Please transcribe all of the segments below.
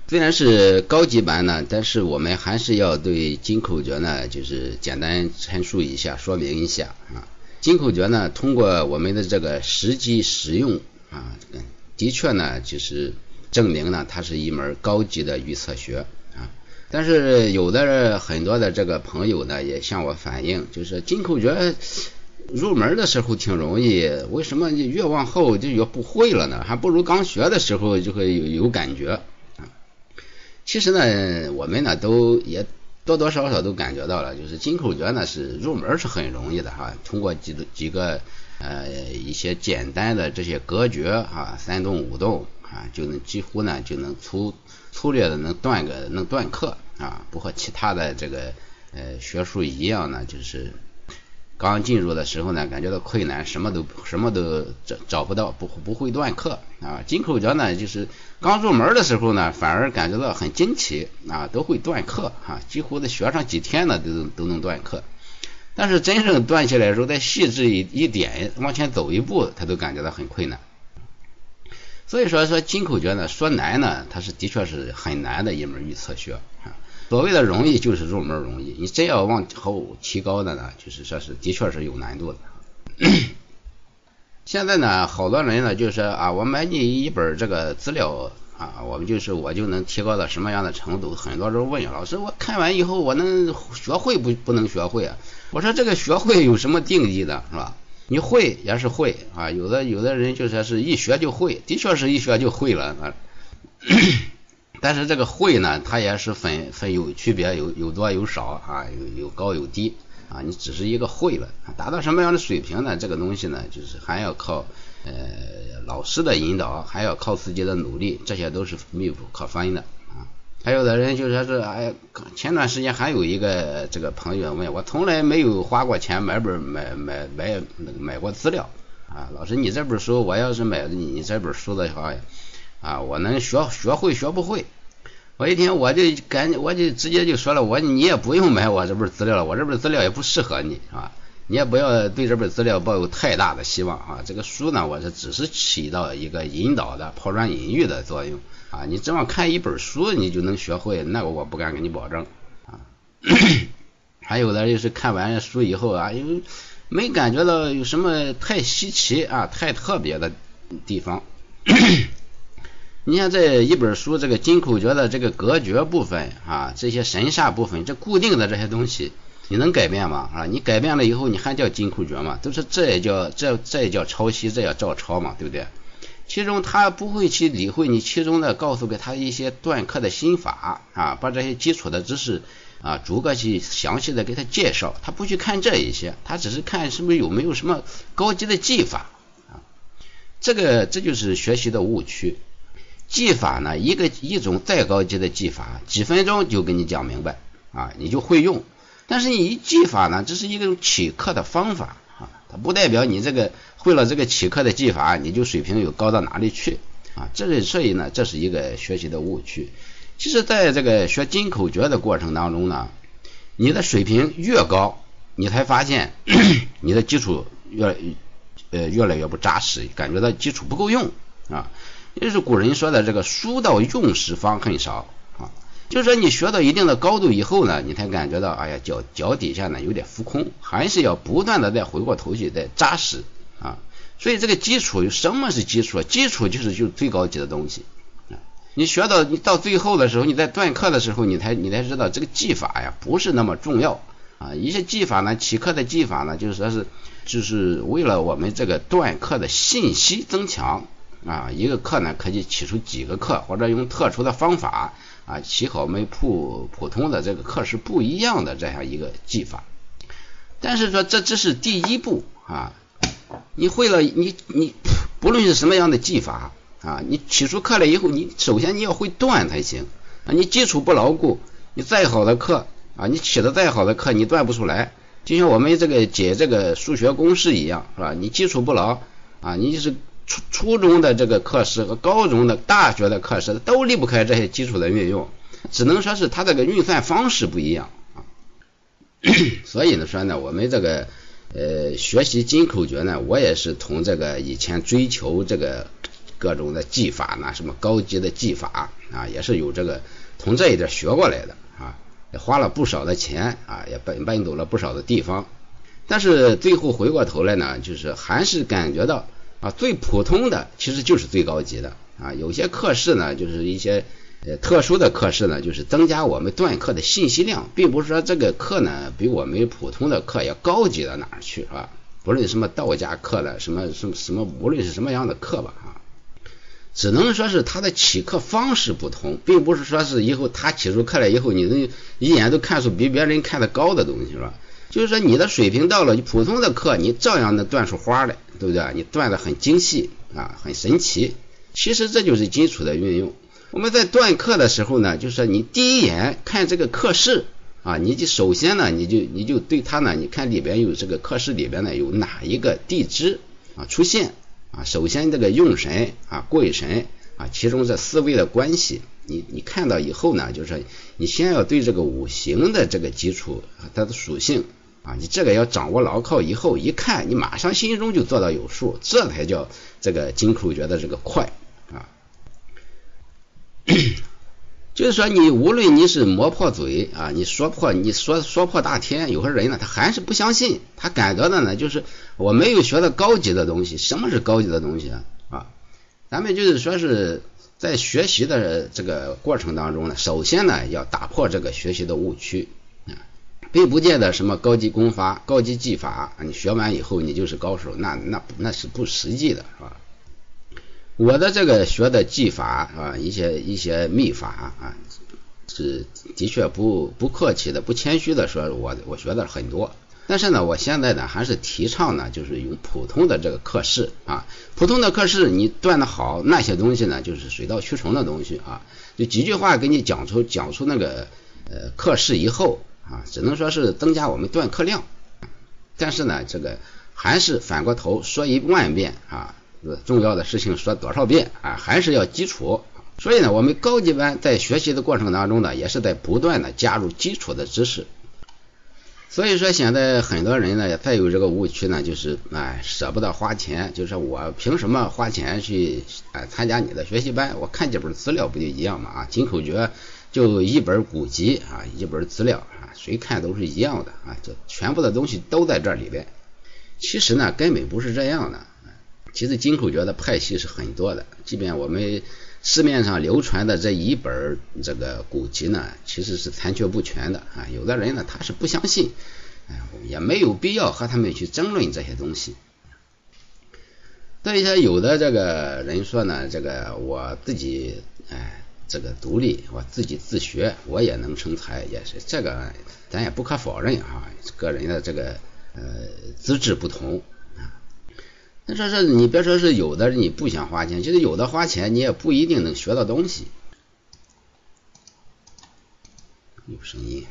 虽然是高级班呢，但是我们还是要对金口诀呢，就是简单陈述一下，说明一下啊。金口诀呢，通过我们的这个实际使用啊，的确呢，就是证明呢，它是一门高级的预测学啊。但是很多的这个朋友呢，也向我反映，就是金口诀入门的时候挺容易，为什么越往后就越不会了呢？还不如刚学的时候就会有感觉。其实呢，我们呢也多多少少都感觉到了，就是金口诀呢是入门是很容易的哈，通过几个一些简单的这些格诀啊，3动5动啊，几乎呢就能粗略的能断课啊，不和其他的这个学术一样呢，就是刚进入的时候呢，感觉到困难，什么都找不到，不会断课啊。金口诀呢，就是刚入门的时候呢，反而感觉到很惊奇啊，都会断课啊，几乎的学上几天呢都能断课。但是真正断下来的时候，再细致一点，往前走一步，他都感觉到很困难。所以说金口诀呢，说难呢，它的确是很难的一门预测学啊。所谓的容易就是入门容易，你真要往后提高的呢，就是说是的确是有难度的。现在呢，好多人呢就是啊，我买你一本这个资料啊，我就能提高到什么样的程度？很多人问老师，我看完以后我能学会不能学会啊？我说这个学会有什么定义的，是吧？你会也是会啊，有的人就说是一学就会，的确是一学就会了啊。但是这个会呢，它也是分有区别，有多有少啊，有高有低啊。你只是一个会了，达到什么样的水平呢？这个东西呢，就是还要靠老师的引导，还要靠自己的努力，这些都是密不可分的啊。还有的人就说是前段时间还有一个这个朋友问我，从来没有花过钱买过资料啊。老师，你这本书我要是买你这本书的话啊，我能学会学不会？我一听我就直接就说了，你也不用买我这本资料了，我这本资料也不适合你啊，你也不要对这本资料抱有太大的希望啊。这个书呢，我只是起到一个引导的抛砖引玉的作用啊。你这么看一本书你就能学会，那我不敢给你保证啊。还有的就是看完书以后啊，没感觉到有什么太稀奇啊、太特别的地方。你看这一本书，这个金口诀的这个格诀部分啊，这些神煞部分，这固定的这些东西，你能改变吗？啊，你改变了以后，你还叫金口诀吗？都是这也叫抄袭，这也照抄嘛，对不对？其中他不会去理会你其中的告诉给他一些断课的心法啊，把这些基础的知识啊逐个去详细的给他介绍，他不去看这一些，他只是看是不是有没有什么高级的技法啊。这就是学习的误区。技法呢，一种再高级的技法，几分钟就给你讲明白啊，你就会用。但是你技法呢，这是一种起课的方法啊，它不代表你这个会了这个起课的技法，你就水平有高到哪里去啊？所以呢，这是一个学习的误区。其实在这个学金口诀的过程当中呢，你的水平越高，你才发现你的基础越来越不扎实，感觉到基础不够用啊。也就是古人说的这个书到用时方恨少啊，就是说你学到一定的高度以后呢，你才感觉到哎呀脚底下呢有点浮空，还是要不断的再回过头去再扎实啊。所以这个基础，什么是基础？基础就是最高级的东西啊。你到最后的时候，你在断课的时候，你才知道这个技法呀不是那么重要啊。一些技法呢，起课的技法呢，就是为了我们这个断课的信息增强啊，一个课呢可以起出几个课，或者用特殊的方法啊，起好我们普通的这个课是不一样的这样一个技法。但是说这是第一步啊，你会了，你不论是什么样的技法啊，你起出课来以后，你首先你要会断才行啊。你基础不牢固，你再好的课啊，你起的再好的课，你断不出来。就像我们这个解这个数学公式一样，是吧？你基础不牢啊，你就是初中的这个课时和高中的大学的课时都离不开这些基础的运用，只能说是它这个运算方式不一样啊。所以呢说呢，我们这个学习金口诀呢，我也是从这个以前追求这个各种的技法呢，什么高级的技法啊，也是有这个从这一点学过来的啊，也花了不少的钱啊，也奔走了不少的地方。但是最后回过头来呢，就是还是感觉到啊，最普通的其实就是最高级的啊。有些课室呢，就是一些特殊的课室呢，就是增加我们断课的信息量，并不是说这个课呢比我们普通的课要高级到哪儿去啊。不论什么道家课的什么，无论是什么样的课吧啊，只能说是他的起课方式不同，并不是说是以后他起出课来以后，你能一眼都看出比别人看得高的东西是吧？就是说你的水平到了，普通的课你照样能断出花来，对不对？你断得很精细啊，很神奇。其实这就是基础的运用。我们在断课的时候呢，就是说你第一眼看这个课室啊，你就首先呢，你就对它呢，你看里边有这个课室里边呢有哪一个地支啊出现啊，首先这个用神啊、贵神啊，其中这四位的关系，你看到以后呢，就是你先要对这个五行的这个基础它的属性啊，你这个要掌握牢靠以后，一看你马上心中就做到有数，这才叫这个金口诀的这个快啊。就是说你无论你是磨破嘴啊，你说破大天，有些人呢他还是不相信，他感觉的呢就是我没有学到高级的东西。什么是高级的东西啊？咱们就是说是在学习的这个过程当中呢，首先呢要打破这个学习的误区啊，并不见得什么高级功法、高级技法，你学完以后你就是高手，那是不实际的啊。我的这个学的技法啊，一些秘法啊，是的确不客气的、不谦虚的说，我学的很多。但是呢，我现在呢还是提倡呢，就是用普通的这个课室啊，普通的课室你断得好，那些东西呢就是水到渠成的东西啊，就几句话给你讲出那个课室以后啊，只能说是增加我们断课量。但是呢，这个还是反过头说10000遍啊。重要的事情说多少遍啊，还是要基础。所以呢，我们高级班在学习的过程当中呢，也是在不断的加入基础的知识。所以说现在很多人呢再有这个误区呢，就是舍不得花钱，就是我凭什么花钱去参加你的学习班？我看几本资料不就一样吗？啊，金口诀就一本古籍啊，一本资料啊，谁看都是一样的啊，就全部的东西都在这里边。其实呢，根本不是这样的。其实金口诀的派系是很多的，即便我们市面上流传的这一本这个古籍呢，其实是残缺不全的啊。有的人呢他是不相信，也没有必要和他们去争论这些东西。对一些有的这个人说呢，这个我自己这个独立，我自己自学，我也能成才，也是这个咱也不可否认啊，个人的这个资质不同。但是你别说是有的你不想花钱，其实有的花钱你也不一定能学到东西。有声音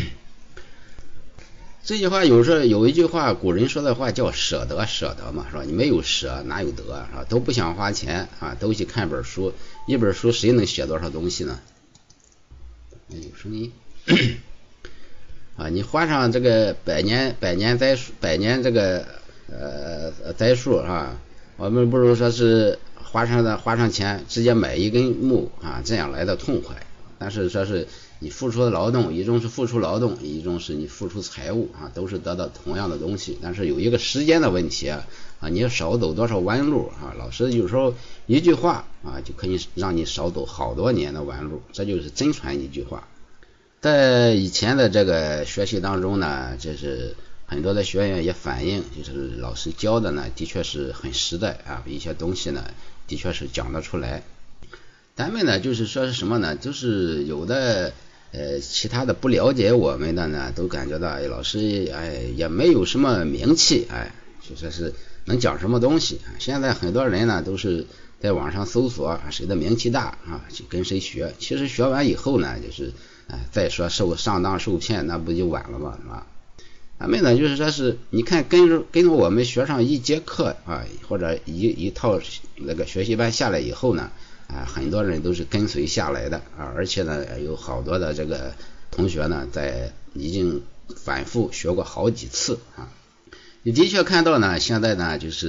这句话有时候有一句话，古人说的话叫舍得嘛，是吧？你没有舍哪有得，是吧？都不想花钱啊，都去看本书，一本书谁能学多少东西呢？有声音啊，你花上这个百年这个栽树啊，我们不如说是花上钱直接买一根木啊，这样来的痛快。但是说是你付出的劳动，一种是付出劳动，一种是你付出财物啊，都是得到同样的东西。但是有一个时间的问题啊，你要少走多少弯路啊？老师有时候一句话啊，就可以让你少走好多年的弯路，这就是真传一句话。在以前的这个学习当中呢，就是很多的学员也反映，就是老师教的呢的确是很实在啊，一些东西呢的确是讲得出来。咱们呢就是说是什么呢，就是有的其他的不了解我们的呢，都感觉到老师也没有什么名气，就说是能讲什么东西。现在很多人呢都是在网上搜索谁的名气大啊，去跟谁学。其实学完以后呢，就是再说上当受骗，那不就晚了吗？是吧？咱们呢就是说是你看跟我们学上一节课啊，或者一套那个学习班下来以后呢，很多人都是跟随下来的啊，而且呢有好多的这个同学呢已经反复学过好几次啊。你的确看到呢，现在呢就是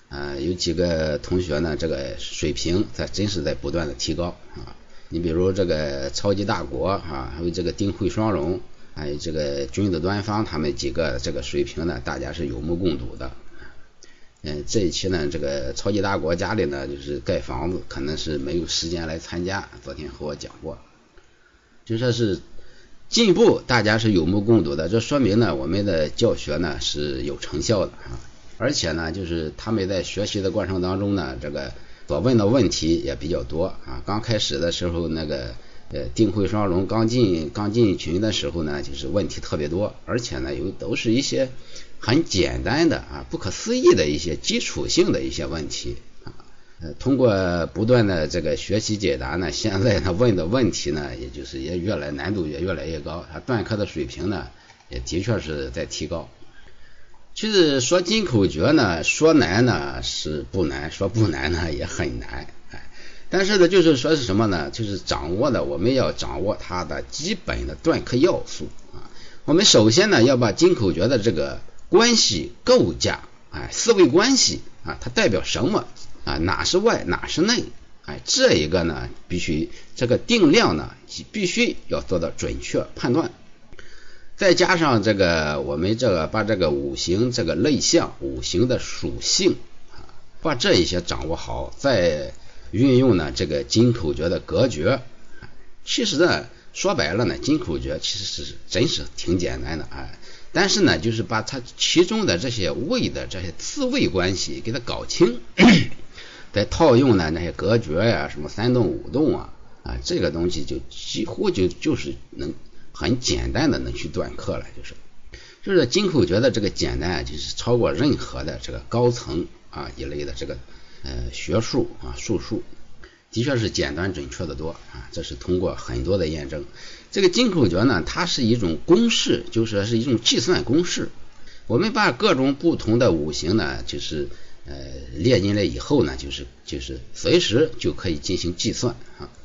有几个同学呢，这个水平真是在不断的提高啊。你比如这个超级大国啊，还有这个丁慧双龙，还有这个君子端方，他们几个这个水平呢，大家是有目共睹的。这一期呢，这个超级大国家里呢，就是盖房子，可能是没有时间来参加。昨天和我讲过，就说是进步，大家是有目共睹的。这说明呢，我们的教学呢是有成效的啊。而且呢，就是他们在学习的过程当中呢，这个所问的问题也比较多啊。刚开始的时候，那个丁慧双龙刚进群的时候呢，就是问题特别多，而且呢都是一些很简单的啊、不可思议的一些基础性的一些问题啊。通过不断的这个学习解答呢，现在呢问的问题呢，也难度也越来越高，他断课的水平呢也的确是在提高。其实说金口诀呢，说难呢是不难，说不难呢也很难，但是呢就是说是什么呢，就是我们要掌握它的基本的断课要素啊。我们首先呢要把金口诀的这个关系构架思维关系啊，它代表什么啊，哪是外哪是内，这一个呢必须这个定量呢必须要做到准确判断。再加上这个我们把这个五行这个类象，五行的属性把这一些掌握好，再运用呢这个金口诀的格诀。其实呢说白了呢，金口诀其实是真是挺简单的但是呢就是把它其中的这些位的这些字位关系给它搞清再套用呢那些格诀呀，什么三动五动这个东西就几乎就是能很简单的能去断课了。就是金口诀的这个简单就是超过任何的这个高层一类的这个学术术数，的确是简单准确的多这是通过很多的验证。这个金口诀呢，它是一种公式，就是说是一种计算公式。我们把各种不同的五行呢，就是列进来以后呢，就是随时就可以进行计算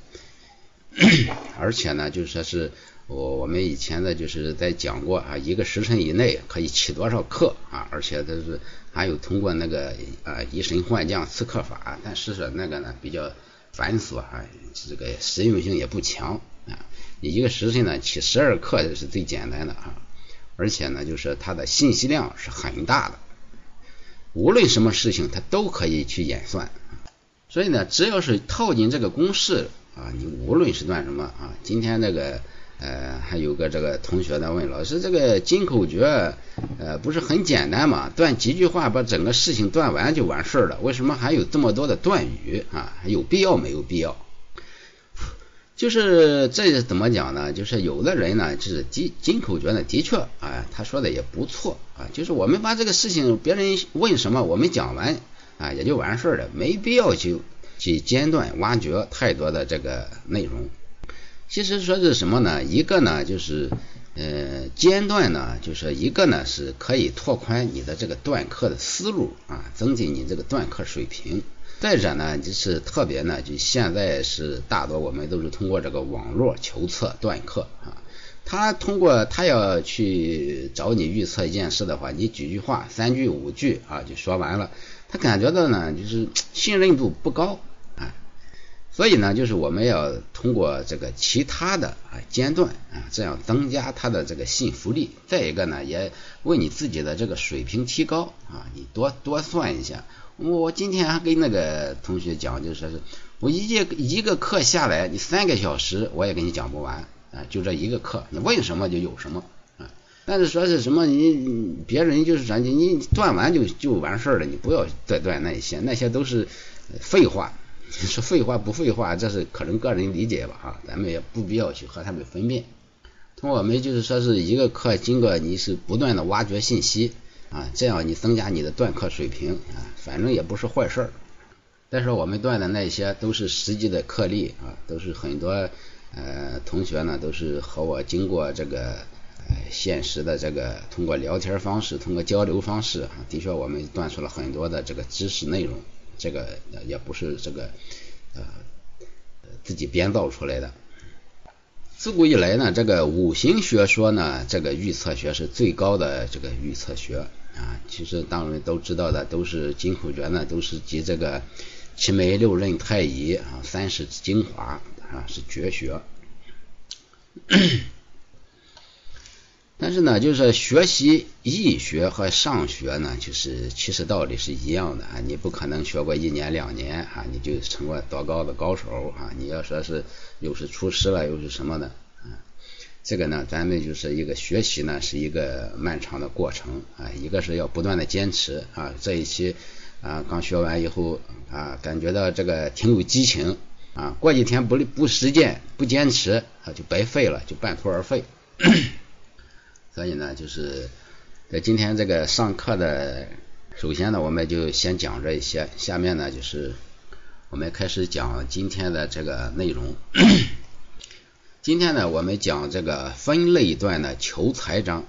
而且呢就是说是我们以前的就是在讲过一个时辰以内可以起多少克而且它是还有通过那个以神换将刺客法，但是说那个呢比较繁琐这个实用性也不强你一个时辰呢起12克是最简单的而且呢就是它的信息量是很大的，无论什么事情它都可以去演算。所以呢只要是套进这个公式你无论是断什么今天那个还有个这个同学呢问老师，这个金口诀不是很简单嘛，断几句话把整个事情断完就完事了，为什么还有这么多的断语还有必要没有必要？就是这怎么讲呢，就是有的人呢就是金口诀呢的确他说的也不错就是我们把这个事情别人问什么我们讲完也就完事了，没必要去间断挖掘太多的这个内容。其实说是什么呢，一个呢就是间断呢，就是一个呢是可以拓宽你的这个断课的思路增进你这个断课水平。再者呢就是特别呢就现在是大多我们都是通过这个网络求测断课他要去找你预测一件事的话，你几句话3句5句就说完了，他感觉到呢就是信任度不高所以呢就是我们要通过这个其他的间断这样增加它的这个信服力。再一个呢也为你自己的这个水平提高你多算一下。我今天还跟那个同学讲，就说是我一个课下来你3个小时我也跟你讲不完就这一个课你问什么就有什么但是说是什么别人就是说你断完就完事了，你不要再断那些都是废话。说废话不废话，这是可能个人理解吧咱们也不必要去和他们分辨。通过我们就是说是一个课经过你是不断的挖掘信息这样你增加你的断课水平反正也不是坏事但是我们断的那些都是实际的课例都是很多同学呢都是和我经过这个现实的这个通过聊天方式，通过交流方式的确我们断出了很多的这个知识内容，这个也不是这个自己编造出来的。自古以来呢，这个五行学说呢，这个预测学是最高的这个预测学其实当然都知道的，都是金口诀呢，都是集这个7枚6刃太乙30精华是绝学。但是呢，就是学习易学和上学呢，就是其实道理是一样的你不可能学过1年2年你就成为多高的高手你要说是又是出师了又是什么的这个呢，咱们就是一个学习呢是一个漫长的过程一个是要不断的坚持这一期刚学完以后感觉到这个挺有激情过几天不实践不坚持就白费了，就半途而废。所以呢，就是在今天这个上课的，首先呢我们就先讲这一些，下面呢就是我们开始讲今天的这个内容。今天呢我们讲这个分类段的求财章。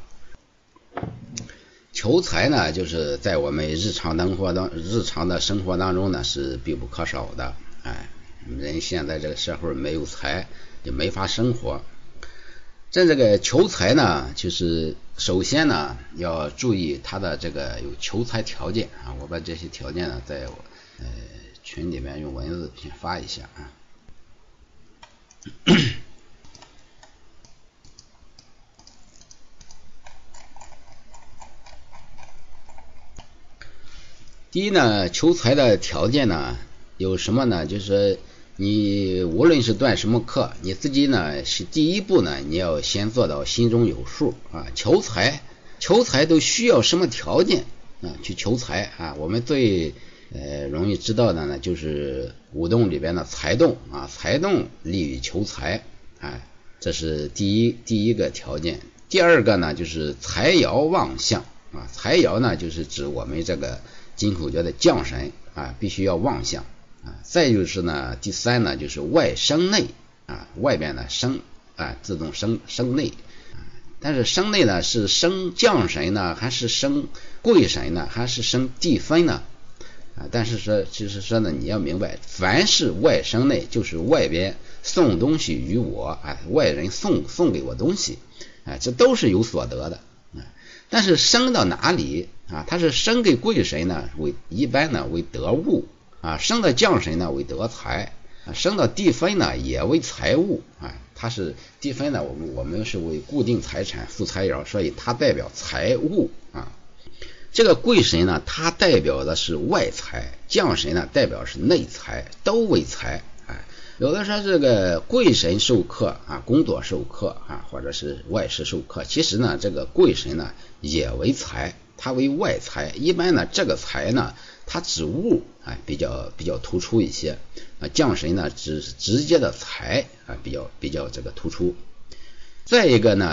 求财呢就是在我们日常的生活当中呢是必不可少的人现在这个社会没有财也没法生活。这个求财呢，就是首先呢要注意它的这个有求财条件我把这些条件呢在群里面用文字先发一下第一呢，求财的条件呢有什么呢？就是你无论是断什么课，你自己呢是第一步呢，你要先做到心中有数求财都需要什么条件去求财我们最容易知道的呢就是五动里边的财动财动利于求财这是第一个条件。第二个呢就是财爻旺相财爻呢就是指我们这个金口诀的将神必须要旺相再就是呢第三呢就是外生内外边呢生自动生内但是生内呢是生将神呢还是生贵神呢还是生地分呢但是说其实说呢你要明白，凡是外生内就是外边送东西于我外人送给我东西这都是有所得的但是生到哪里它是生给贵神呢一般呢为得物生到将神呢为得财生到地分呢也为财物它是地分呢我们是为固定财产副财爻，所以它代表财物这个贵神呢它代表的是外财，将神呢代表是内财，都为财有的说这个贵神授课工作授课或者是外事授课，其实呢这个贵神呢也为财，它为外财。一般呢这个财呢它指物比较突出一些将神呢直接的财比较这个突出。再一个呢